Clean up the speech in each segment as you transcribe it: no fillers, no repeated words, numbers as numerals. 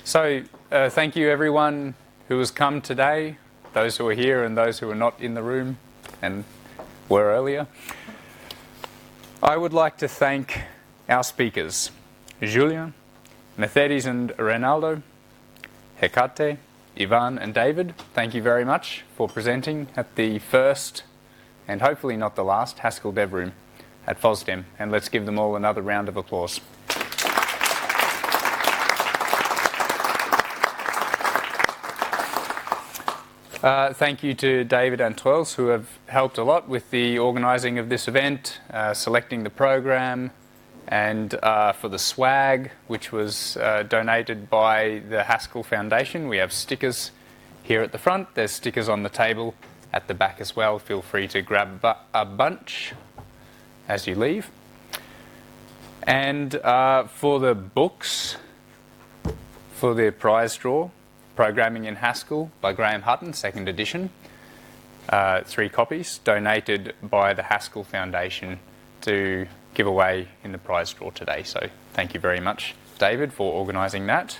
So thank you everyone who has come today, those who are here and those who are not in the room and were earlier. I would like to thank our speakers, Julian, Mercedes and Reynaldo, Hecate, Ivan and David. Thank you very much for presenting at the first, and hopefully not the last, Haskell Dev Room at FOSDEM. And let's give them all another round of applause. Thank you to David and Troels, who have helped a lot with the organising of this event, selecting the program, and for the swag, which was donated by the Haskell Foundation. We have stickers here at the front. There's stickers on the table at the back as well. Feel free to grab a bunch as you leave. And for the books, for the prize draw, Programming in Haskell by Graham Hutton, 2nd edition. 3 copies donated by the Haskell Foundation to give away in the prize draw today. So thank you very much, David, for organising that.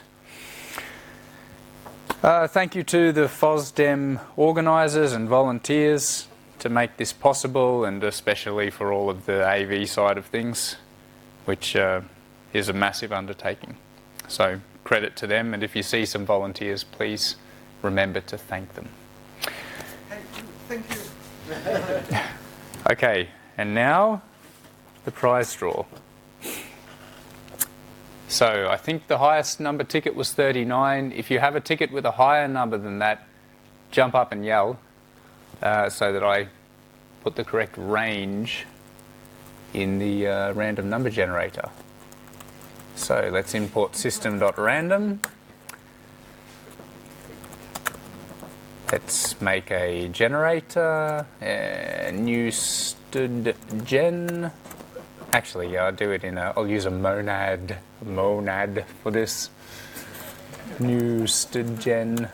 Thank you to the FOSDEM organisers and volunteers to make this possible, and especially for all of the AV side of things, which is a massive undertaking. So credit to them, and if you see some volunteers, please remember to thank them. Thank you. Okay, and now the prize draw. So I think the highest number ticket was 39. If you have a ticket with a higher number than that, jump up and yell so that I put the correct range in the random number generator. So let's import system.random. Let's make a generator, new studgen. Actually, I'll do it in I'll use a monad for this. New studgen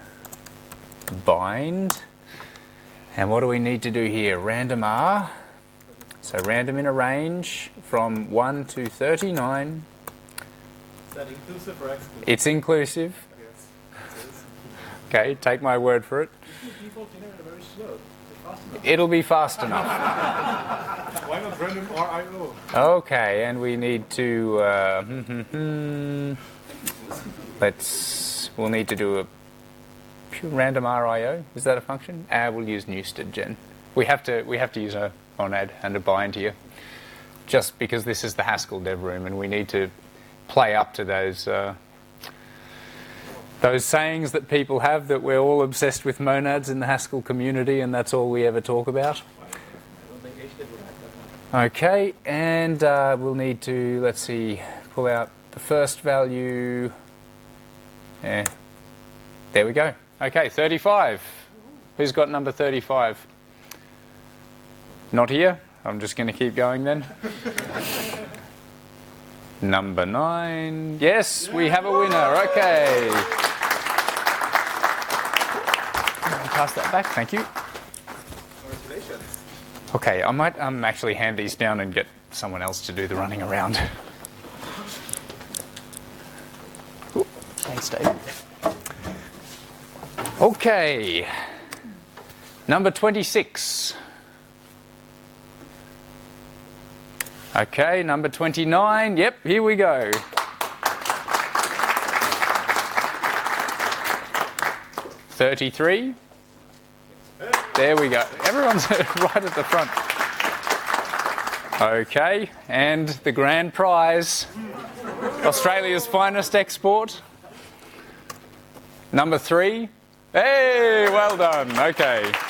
bind. And what do we need to do here? Random R. So random in a range from 1 to 39. Is that inclusive or exclusive? It's inclusive. Yes, it is. Okay, take my word for it. Default generator very slow. Fast enough. It'll be fast enough. Why not random RIO? Okay, and we need to we'll need to do a pure random RIO. Is that a function? We'll use new studgen. We have to use a monad and a bind here, just because this is the Haskell Dev Room, and we need to play up to those sayings that people have, that we're all obsessed with monads in the Haskell community, and that's all we ever talk about. Okay, and we'll need to, let's see, pull out the first value. There we go. Okay, 35. Who's got number 35? Not here? I'm just going to keep going then. Number 9. Yes, we have a winner. Okay. Pass that back. Thank you. Congratulations. Okay, I might actually hand these down and get someone else to do the running around. Ooh, thanks, Dave. Okay. Number 26. Okay, number 29. Yep, here we go. $33. There we go. Everyone's right at the front. Okay, and the grand prize, Australia's finest export. Number 3. Hey, well done. Okay.